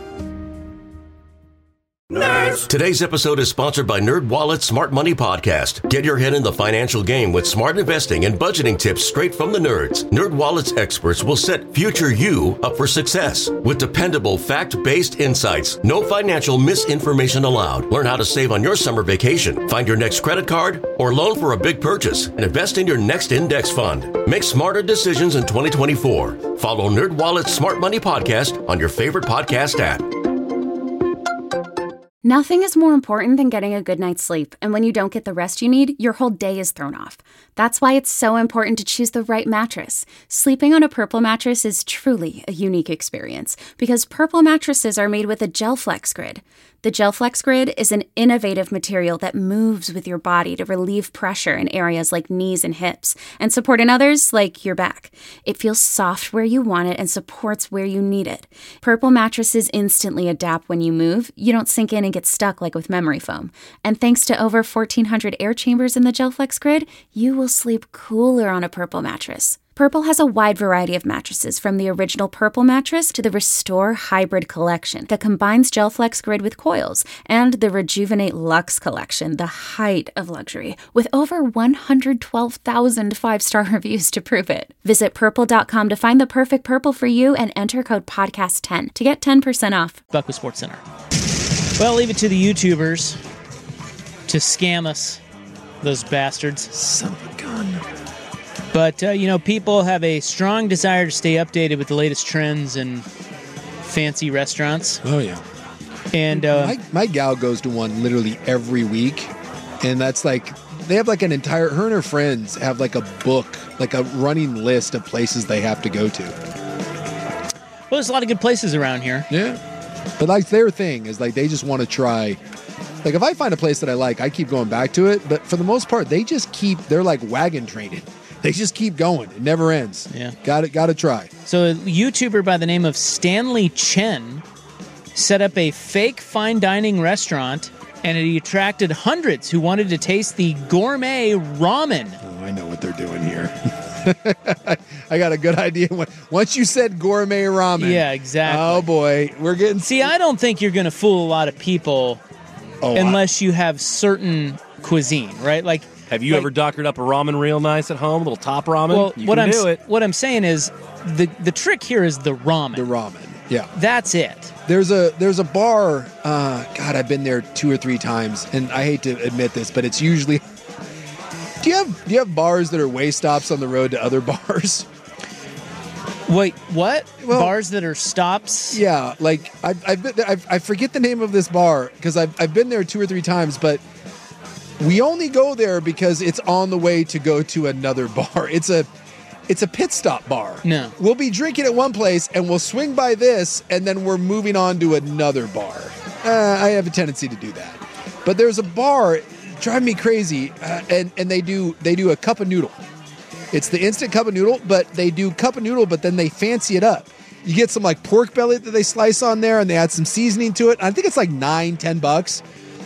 Nerds! Today's episode is sponsored by NerdWallet's Smart Money Podcast. Get your head in the financial game with smart investing and budgeting tips straight from the nerds. NerdWallet's experts will set future you up for success with dependable, fact-based insights. No financial misinformation allowed. Learn how to save on your summer vacation, find your next credit card, or loan for a big purchase, and invest in your next index fund. Make smarter decisions in twenty twenty-four. Follow NerdWallet's Smart Money Podcast on your favorite podcast app. Nothing is more important than getting a good night's sleep, and when you don't get the rest you need, your whole day is thrown off. That's why it's so important to choose the right mattress. Sleeping on a Purple mattress is truly a unique experience, because Purple mattresses are made with a GelFlex Grid. The GelFlex Grid is an innovative material that moves with your body to relieve pressure in areas like knees and hips, and support in others like your back. It feels soft where you want it and supports where you need it. Purple mattresses instantly adapt when you move. You don't sink in and get stuck like with memory foam. And thanks to over fourteen hundred air chambers in the GelFlex Grid, you will sleep cooler on a Purple mattress. Purple has a wide variety of mattresses, from the original Purple mattress to the Restore Hybrid collection that combines GelFlex Grid with coils, and the Rejuvenate Luxe collection, the height of luxury, with over one hundred twelve thousand five-star reviews to prove it. Visit purple dot com to find the perfect Purple for you and enter code podcast ten to get ten percent off. Buck with Sports Center. Well, leave it to the YouTubers to scam us, those bastards. Son of a gun. But, uh, you know, people have a strong desire to stay updated with the latest trends in fancy restaurants. Oh, yeah. And uh, my, my gal goes to one literally every week, and that's like, they have like an entire, her and her friends have like a book, like a running list of places they have to go to. Well, there's a lot of good places around here. Yeah. But like their thing is like they just want to try. Like if I find a place that I like, I keep going back to it. But for the most part, they just keep, they're like wagon trained. They just keep going. It never ends. Yeah. Got it. Got to try. So a YouTuber by the name of Stanley Chen set up a fake fine dining restaurant, and it attracted hundreds who wanted to taste the gourmet ramen. Oh, I know what they're doing here. I got a good idea. Once you said gourmet ramen. Yeah, exactly. Oh, boy. We're getting... See, I don't think you're going to fool a lot of people oh, unless I... you have certain cuisine, right? Like, have you like, ever doctored up a ramen real nice at home? A little top ramen? Well, you what can I'm, do it. What I'm saying is the, the trick here is the ramen. The ramen, yeah. That's it. There's a there's a bar, uh, God, I've been there two or three times, and I hate to admit this, but it's usually... Do you have do you have bars that are way stops on the road to other bars? Wait, what? Well, bars that are stops? Yeah, like I've, I've been there, I've, I forget the name of this bar because I've I've been there two or three times, but we only go there because it's on the way to go to another bar. It's a it's a pit stop bar. No, we'll be drinking at one place and we'll swing by this, and then we're moving on to another bar. Uh, I have a tendency to do that, but there's a bar. Drive me crazy, uh, and and they do they do a cup of noodle. It's the instant cup of noodle, but they do cup of noodle, but then they fancy it up. You get some like pork belly that they slice on there, and they add some seasoning to it. I think it's like nine, ten bucks,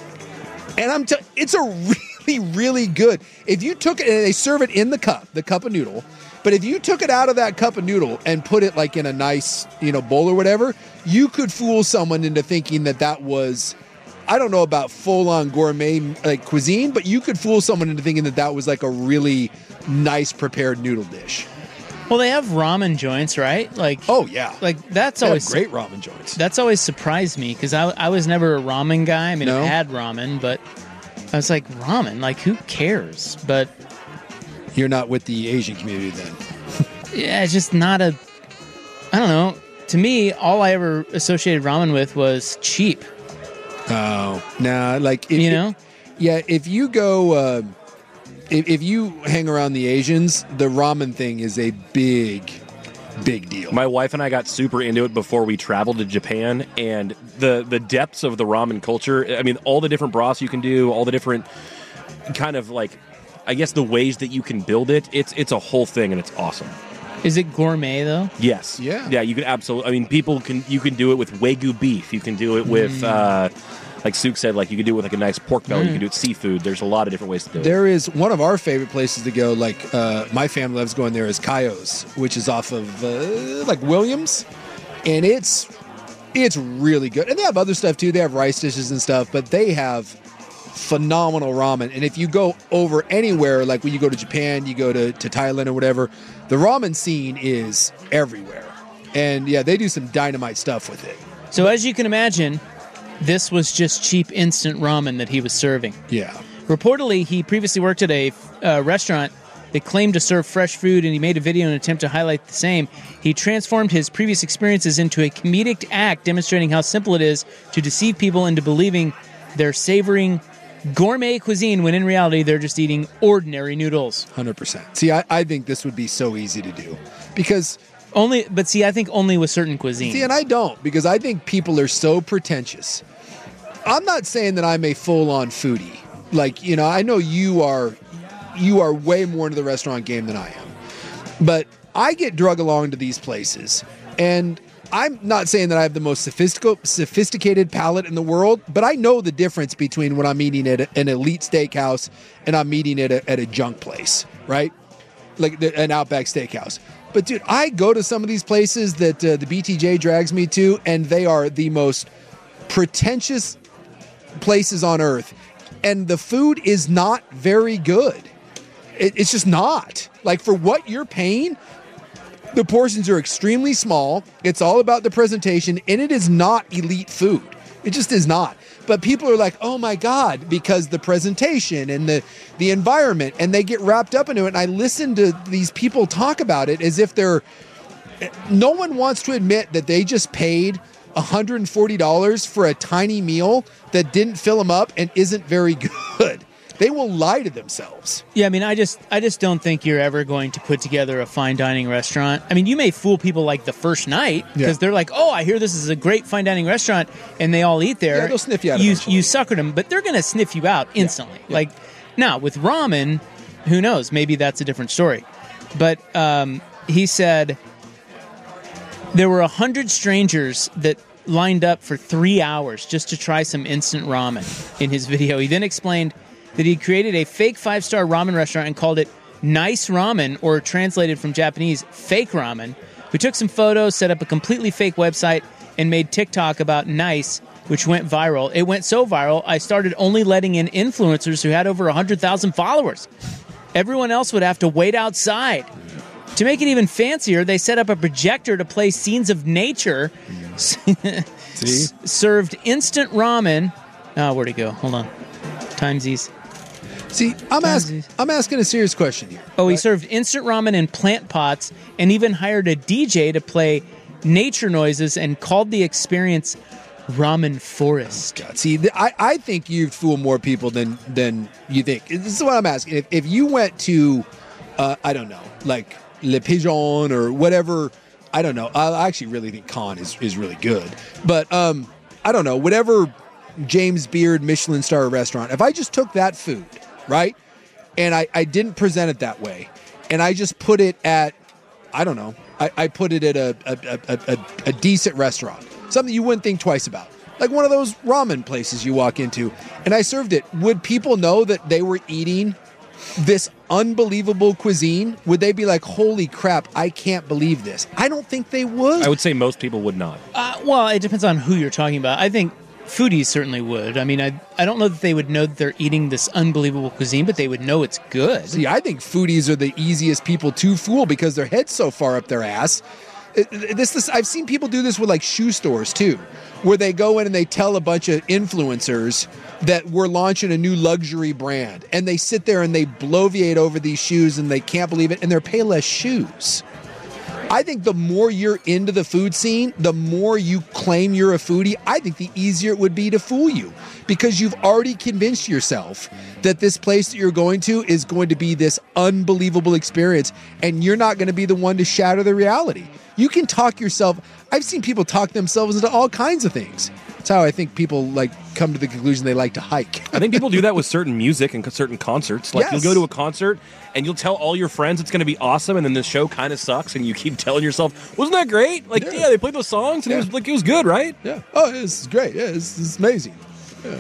and I'm t- it's a really really good. If you took it and they serve it in the cup, the cup of noodle, but if you took it out of that cup of noodle and put it like in a nice you know bowl or whatever, you could fool someone into thinking that that was. I don't know about full-on gourmet like cuisine, but you could fool someone into thinking that that was like a really nice prepared noodle dish. Well, they have ramen joints, right? Like, oh yeah, like that's they always have great ramen joints. That's always surprised me because I, I was never a ramen guy. I mean, no? I had ramen, but I was like, ramen, like who cares? But you're not with the Asian community then. Yeah, it's just not a. I don't know. To me, all I ever associated ramen with was cheap. Oh, nah, like, if, you know? If, yeah, if you go, uh, if, if you hang around the Asians, the ramen thing is a big, big deal. My wife and I got super into it before we traveled to Japan, and the, the depths of the ramen culture, I mean, all the different broths you can do, all the different kind of like, I guess the ways that you can build it, it's it's a whole thing, and it's awesome. Is it gourmet though? Yes. Yeah. Yeah, you can absolutely. I mean, people can. You can do it with Wagyu beef. You can do it with, mm. uh, like Suk said, like you can do it with like a nice pork belly. Mm. You can do it seafood. There's a lot of different ways to do it. There is one of our favorite places to go. Like uh, my family loves going there. Is Kayo's, which is off of uh, like Williams, and it's it's really good. And they have other stuff too. They have rice dishes and stuff, but they have phenomenal ramen. And if you go over anywhere, like when you go to Japan, you go to, to Thailand or whatever, the ramen scene is everywhere. And yeah, they do some dynamite stuff with it. So as you can imagine, this was just cheap instant ramen that he was serving. Yeah. Reportedly, he previously worked at a uh, restaurant that claimed to serve fresh food, and he made a video in an attempt to highlight the same. He transformed his previous experiences into a comedic act, demonstrating how simple it is to deceive people into believing they're savoring gourmet cuisine when in reality they're just eating ordinary noodles. one hundred percent. See, I, I think this would be so easy to do because only, but see, I think only with certain cuisine. See, and I don't because I think people are so pretentious. I'm not saying that I'm a full-on foodie. Like, you know, I know you are, you are way more into the restaurant game than I am, but I get drug along to these places, and I'm not saying that I have the most sophisticated sophisticated palate in the world, but I know the difference between when I'm eating at an elite steakhouse and I'm eating at a, at a junk place, right? like the, an Outback Steakhouse. But dude, I go to some of these places that uh, the B T J drags me to, and they are the most pretentious places on earth, and the food is not very good. It, it's just not. Like, for what you're paying, the portions are extremely small. It's all about the presentation, and it is not elite food. It just is not. But people are like, oh my God, because the presentation and the, the environment, and they get wrapped up into it. And I listen to these people talk about it as if they're, no one wants to admit that they just paid one hundred forty dollars for a tiny meal that didn't fill them up and isn't very good. They will lie to themselves. Yeah, I mean, I just I just don't think you're ever going to put together a fine dining restaurant. I mean, you may fool people like the first night because Yeah. they're like, oh, I hear this is a great fine dining restaurant, and they all eat there. Yeah, they'll sniff you out You, eventually. you suckered them, but they're going to sniff you out instantly. Like, now, with ramen, who knows? Maybe that's a different story. But um, he said there were one hundred strangers that lined up for three hours just to try some instant ramen in his video. He then explained that he created a fake five-star ramen restaurant and called it Nice Ramen, or translated from Japanese, fake ramen. We took some photos, set up a completely fake website, and made TikTok about Nice, which went viral. It went so viral, I started only letting in influencers who had over one hundred thousand followers. Everyone else would have to wait outside. To make it even fancier, they set up a projector to play scenes of nature. See? Served instant ramen. Oh, where'd it go? Hold on. Timesies. See, I'm asking I'm asking a serious question here. Oh, he served instant ramen in plant pots and even hired a D J to play nature noises and called the experience Ramen Forest. God, see, th- I, I think you'd fool more people than than you think. This is what I'm asking. If, if you went to, uh, I don't know, like Le Pigeon or whatever, I don't know. I actually really think Khan is, is really good. But um, I don't know, whatever James Beard Michelin star restaurant, if I just took that food, right, and I, I didn't present it that way, and I just put it at, I don't know, I, I put it at a a, a, a a decent restaurant, something you wouldn't think twice about, like one of those ramen places you walk into, and I served it, would people know that they were eating this unbelievable cuisine? Would they be like, holy crap, I can't believe this? I don't think they would. I would say most people would not. Uh, well, it depends on who you're talking about. I think foodies certainly would. I mean, I I don't know that they would know that they're eating this unbelievable cuisine, but they would know it's good. See, I think foodies are the easiest people to fool because their head's so far up their ass. It- it- This, this, I've seen people do this with like shoe stores too, where they go in and they tell a bunch of influencers that we're launching a new luxury brand, and they sit there and they bloviate over these shoes and they can't believe it, and they're Payless shoes. I think the more you're into the food scene, the more you claim you're a foodie, I think the easier it would be to fool you, because you've already convinced yourself that this place that you're going to is going to be this unbelievable experience, and you're not going to be the one to shatter the reality. You can talk yourself. I've seen people talk themselves into all kinds of things. That's how I think people like come to the conclusion they like to hike. I think people do that with certain music and certain concerts. Like, Yes. you'll go to a concert and you'll tell all your friends it's going to be awesome, and then the show kind of sucks, and you keep telling yourself, "Wasn't that great? Like, yeah, they played those songs, and it was like it was good, right?" Yeah. Oh, this is great. Yeah, this is amazing. Yeah.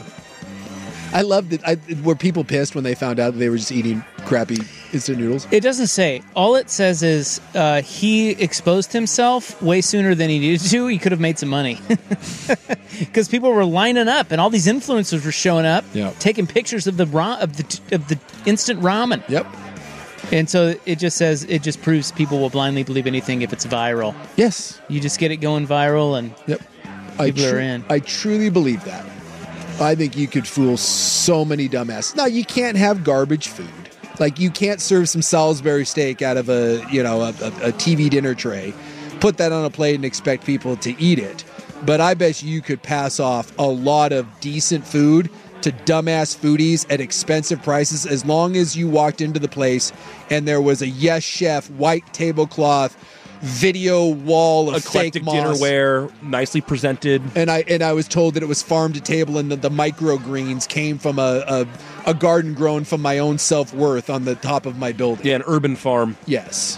I loved it. I, were people pissed when they found out that they were just eating crappy instant noodles? It doesn't say. All it says is uh, he exposed himself way sooner than he needed to. He could have made some money. Because people were lining up, and all these influencers were showing up, Yep. taking pictures of the ra- of the of the instant ramen. Yep. And so it just says, it just proves people will blindly believe anything if it's viral. Yes. You just get it going viral, and Yep. people I tru- are in. I truly believe that. I think you could fool so many dumbasses. Now, you can't have garbage food. Like, you can't serve some Salisbury steak out of a, you know, a, a, a T V dinner tray, put that on a plate and expect people to eat it. But I bet you could pass off a lot of decent food to dumbass foodies at expensive prices, as long as you walked into the place and there was a Yes Chef white tablecloth video wall of Eclectic fake moss. dinnerware, nicely presented. And I and I was told that it was farm to table, and that the microgreens came from a, a a garden grown from my own self worth on the top of my building. Yeah, an urban farm. Yes.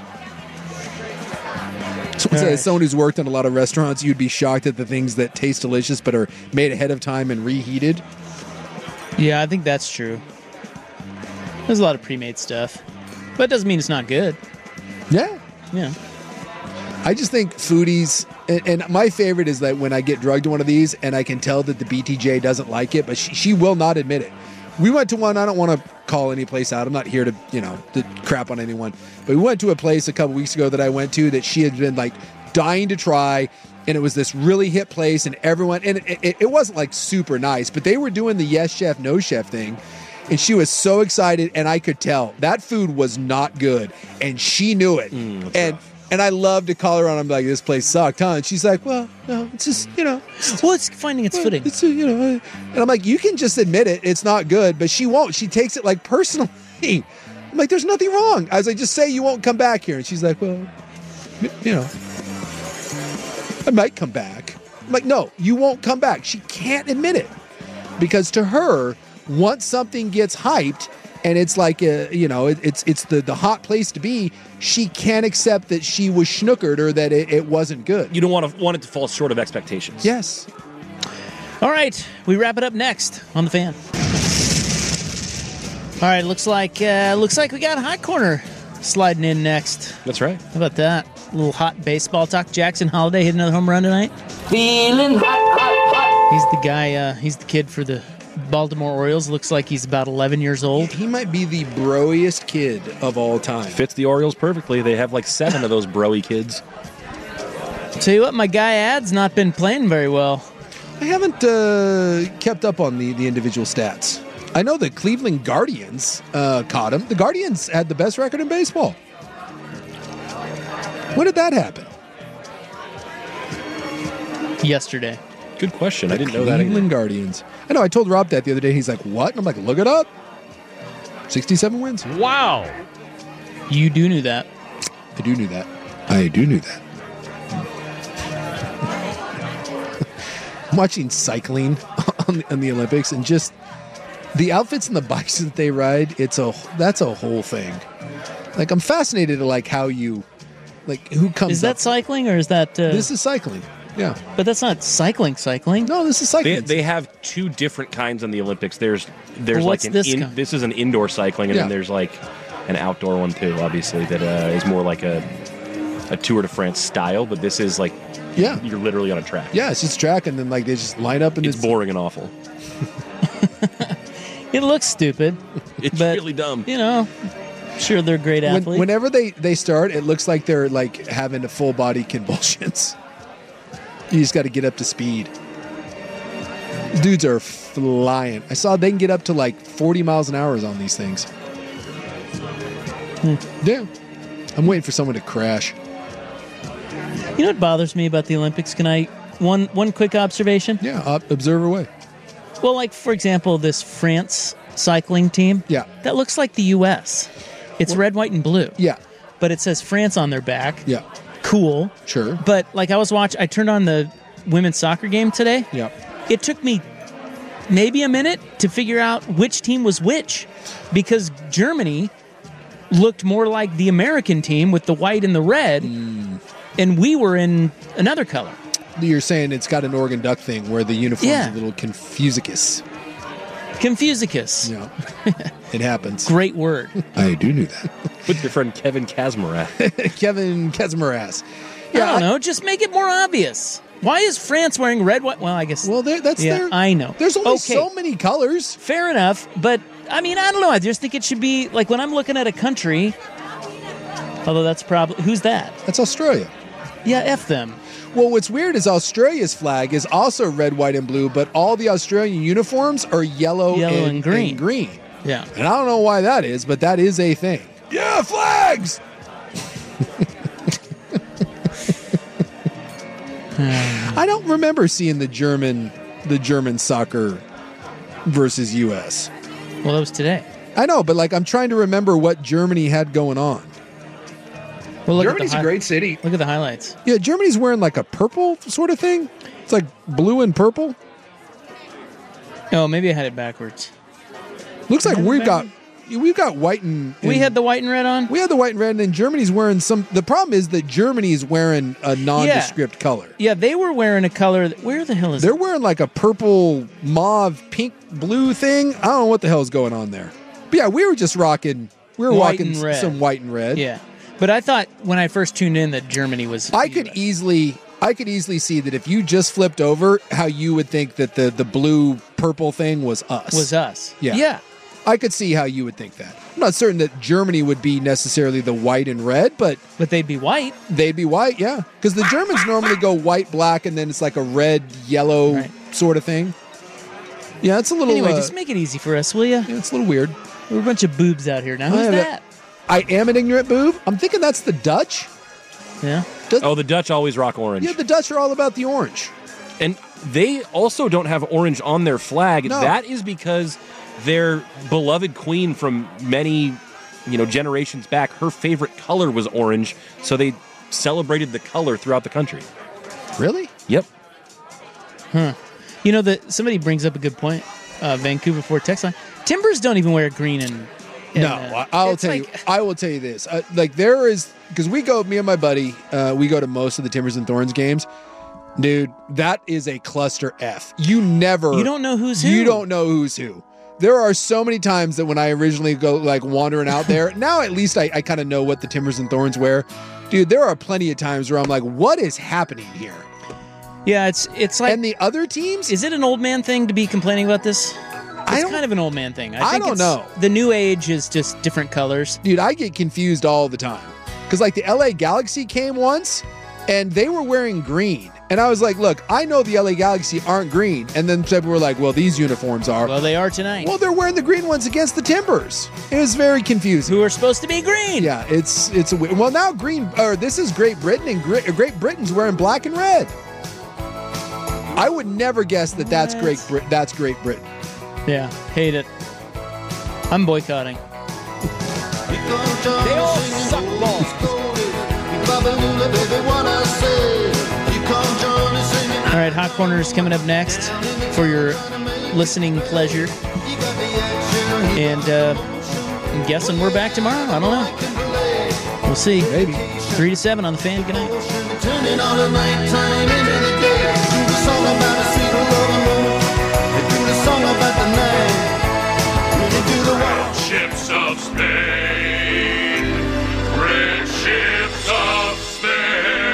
So, as right. someone who's worked in a lot of restaurants, you'd be shocked at the things that taste delicious but are made ahead of time and reheated. Yeah, I think that's true. There's a lot of pre-made stuff. But it doesn't mean it's not good. Yeah. Yeah. I just think foodies, and, and my favorite is that when I get drugged to one of these and I can tell that the B T J doesn't like it, but she, she will not admit it. We went to one, I don't want to call any place out. I'm not here to, you know, to crap on anyone. But we went to a place a couple weeks ago that I went to that she had been like dying to try. And it was this really hip place and everyone, and it, it, it wasn't like super nice, but they were doing the yes chef, no chef thing. And she was so excited, and I could tell that food was not good, and she knew it. Mm, and and I love to call her on. I'm like, this place sucked, huh? And she's like, well, no, it's just, you know. Well, it's finding its well, footing. It's, you know. And I'm like, you can just admit it. It's not good, but she won't. She takes it like personally. I'm like, there's nothing wrong. I was like, just say you won't come back here. And she's like, well, you know, I might come back. I'm like, no, you won't come back. She can't admit it because to her, once something gets hyped and it's like a, you know, it, it's it's the, the hot place to be, she can't accept that she was schnookered or that it, it wasn't good. You don't want to want it to fall short of expectations. Yes. All right, we wrap it up next on the Fan. All right, looks like uh, looks like we got Hot Corner sliding in next. That's right. How about that? A little hot baseball talk. Jackson Holiday hit another home run tonight. Feeling hot, hot, hot. He's the guy. Uh, he's the kid for the Baltimore Orioles. Looks like he's about eleven years old. He might be the broiest kid of all time. Fits the Orioles perfectly. They have like seven of those broy kids. Tell you what, my guy Ad's not been playing very well. I haven't uh, kept up on the, the individual stats. I know the Cleveland Guardians uh, caught him. The Guardians had the best record in baseball. When did that happen? Yesterday. Good question. The I didn't know that either. Cleveland Guardians. I know. I told Rob that the other day. He's like, what? And I'm like, look it up. sixty-seven wins. Wow. You do knew that. I do knew that. I do knew that. I'm watching cycling on the, on the Olympics and just the outfits and the bikes that they ride. It's a that's a whole thing. Like I'm fascinated to like how you like who comes. Is that up. cycling or is that? Uh, This is cycling. Yeah, but that's not cycling. Cycling. No, this is cycling. They, they have two different kinds in the Olympics. There's there's Well, like what's an this in, kind? this is an indoor cycling, and Yeah. then there's like an outdoor one too. Obviously, that uh, is more like a a Tour de France style. But this is like Yeah. you're literally on a track. Yeah, it's just track, and then like they just line up and It's boring and awful. It looks stupid. It's but, really dumb. You know, sure they're great When, athletes. whenever they, they start, it looks like they're like having a full body convulsions. You just got to get up to speed. Dudes are flying. I saw they can get up to like forty miles an hour on these things. Hmm. Yeah. I'm waiting for someone to crash. You know what bothers me about the Olympics? Can I one one quick observation? Yeah, ob- observe away. Well, like for example, this France cycling team. Yeah. That looks like the U S. It's red, white, and blue. Yeah. But it says France on their back. Yeah. Cool. Sure. But like I was watching, I turned on the women's soccer game today. Yeah. It took me maybe a minute to figure out which team was which, because Germany looked more like the American team with the white and the red, Mm. and we were in another color. You're saying it's got an Oregon Duck thing where the uniform's Yeah. a little confusicus. Confusicus. Yeah. It happens. Great word. I do know that. With your friend Kevin Kazmarat. Kevin Kazmaras. I don't know. Just make it more obvious. Why is France wearing red, white? Well, I guess. Well, that's yeah, their. I know. There's only Okay. so many colors. Fair enough, but I mean, I don't know. I just think it should be like when I'm looking at a country. Although that's probably who's that? That's Australia. Yeah, F them. Well, what's weird is Australia's flag is also red, white, and blue, but all the Australian uniforms are yellow, Yellow and, and green. and green. Yeah. And I don't know why that is, but that is a thing. Yeah, flags! I don't remember seeing the German the German soccer versus U S. Well, that was today. I know, but like I'm trying to remember what Germany had going on. Well, look Germany's at the a great city. Look at the highlights. Yeah, Germany's wearing like a purple sort of thing. It's like blue and purple. Oh, maybe I had it backwards. Looks like we've got we've got white and, and We had the white and red on. we had the white and red, and then Germany's wearing some. The problem is that Germany's wearing a nondescript color. Yeah, they were wearing a color. That, where the hell is They're it? wearing like a purple, mauve, pink, blue thing. I don't know what the hell's going on there. But yeah, we were just rocking We were white walking and red. some white and red. Yeah. But I thought when I first tuned in that Germany was. I could easily, I could easily see that if you just flipped over, how you would think that the the blue purple thing was us. Was us. Yeah. Yeah. I could see how you would think that. I'm not certain that Germany would be necessarily the white and red, but but they'd be white. They'd be white, yeah. Because the Germans normally go white, black, and then it's like a red, yellow right. sort of thing. Yeah, it's a little. Anyway, uh, just make it easy for us, will you? Yeah, it's a little weird. We're a bunch of boobs out here now. Who's that? A, I am an ignorant boob. I'm thinking that's the Dutch. Yeah. Does, oh, the Dutch always rock orange. Yeah, the Dutch are all about the orange. And they also don't have orange on their flag. No. That is because their beloved queen from many, you know, generations back, her favorite color was orange, so they celebrated the color throughout the country. Really? Yep. Huh. You know, that somebody brings up a good point. Uh, Vancouver Ford text line. Timbers don't even wear green and. and no, uh, I'll tell like, you. I will tell you this. Uh, like there is because we go, me and my buddy, uh, we go to most of the Timbers and Thorns games. Dude, that is a cluster F. You never. You don't know who's who. You don't know who's who. There are so many times that when I originally go like wandering out there, now at least I, I kind of know what the Timbers and Thorns wear. Dude, there are plenty of times where I'm like, what is happening here? Yeah, it's it's like. And the other teams? Is it an old man thing to be complaining about this? I It's don't, kind of an old man thing. I, I think don't it's, know. The new age is just different colors. Dude, I get confused all the time. Because like the L A Galaxy came once and they were wearing green. And I was like, look, I know the L A Galaxy aren't green. And then people were like, well, these uniforms are. Well, they are tonight. Well, they're wearing the green ones against the Timbers. It was very confusing. Who are supposed to be green? Yeah, it's it's a well now green or this is Great Britain and Great, Great Britain's wearing black and red. I would never guess that that's Great Brit- that's Great Britain. Yeah, hate it. I'm boycotting. They all suck balls. All right, Hot Corner is coming up next for your listening pleasure. And uh, I'm guessing we're back tomorrow. I don't know. We'll see. Maybe. Three to seven on the Fan. Good night. Turning on the nighttime into the day. Do the song about a sweet love. They do the song about the night. Really do the wild ships of Spain. Red ships of Spain.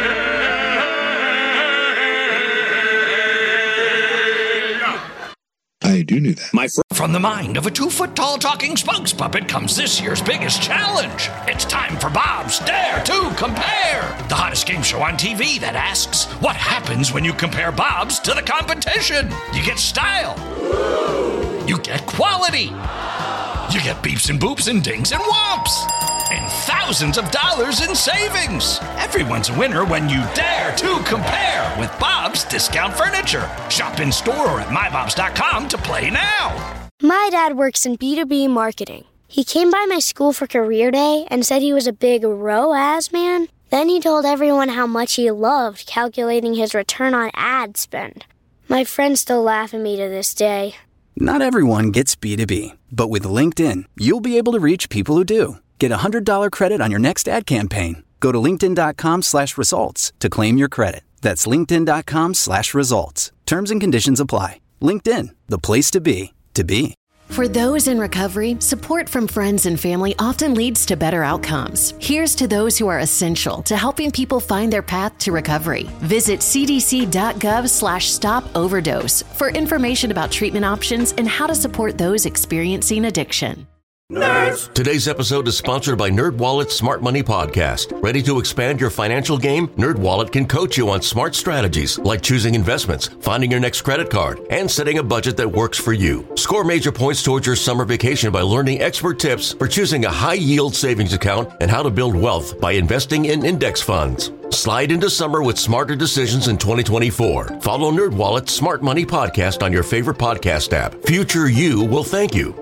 I do know that. My fr- From the mind of a two-foot-tall talking spokes puppet comes this year's biggest challenge. It's time for Bob's Dare to Compare, the hottest game show on T V that asks, what happens when you compare Bob's to the competition? You get style. You get quality. You get beeps and boops and dings and whomps. And thousands of dollars in savings. Everyone's a winner when you dare to compare with Bob's Discount Furniture. Shop in store or at my bobs dot com to play now. My dad works in B two B marketing. He came by my school for career day and said he was a big R O A S man. Then he told everyone how much he loved calculating his return on ad spend. My friends still laugh at me to this day. Not everyone gets B two B, but with LinkedIn, you'll be able to reach people who do. Get a one hundred dollars credit on your next ad campaign. Go to linkedin.com slash results to claim your credit. That's linkedin.com slash results. Terms and conditions apply. LinkedIn, the place to be, to be. For those in recovery, support from friends and family often leads to better outcomes. Here's to those who are essential to helping people find their path to recovery. Visit cdc.gov slash stop overdose for information about treatment options and how to support those experiencing addiction. Nerds. Today's episode is sponsored by NerdWallet's Smart Money Podcast. Ready to expand your financial game? NerdWallet can coach you on smart strategies like choosing investments, finding your next credit card, and setting a budget that works for you. Score major points towards your summer vacation by learning expert tips for choosing a high-yield savings account and how to build wealth by investing in index funds. Slide into summer with smarter decisions in twenty twenty-four. Follow NerdWallet's Smart Money Podcast on your favorite podcast app. Future you will thank you.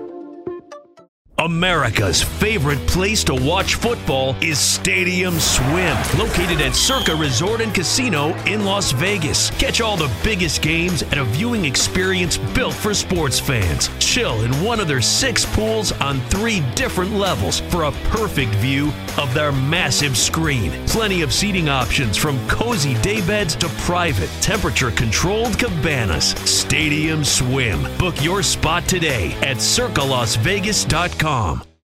America's favorite place to watch football is Stadium Swim, located at Circa Resort and Casino in Las Vegas. Catch all the biggest games at a viewing experience built for sports fans. Chill in one of their six pools on three different levels for a perfect view of their massive screen. Plenty of seating options from cozy daybeds to private, temperature-controlled cabanas. Stadium Swim. Book your spot today at circa las vegas dot com.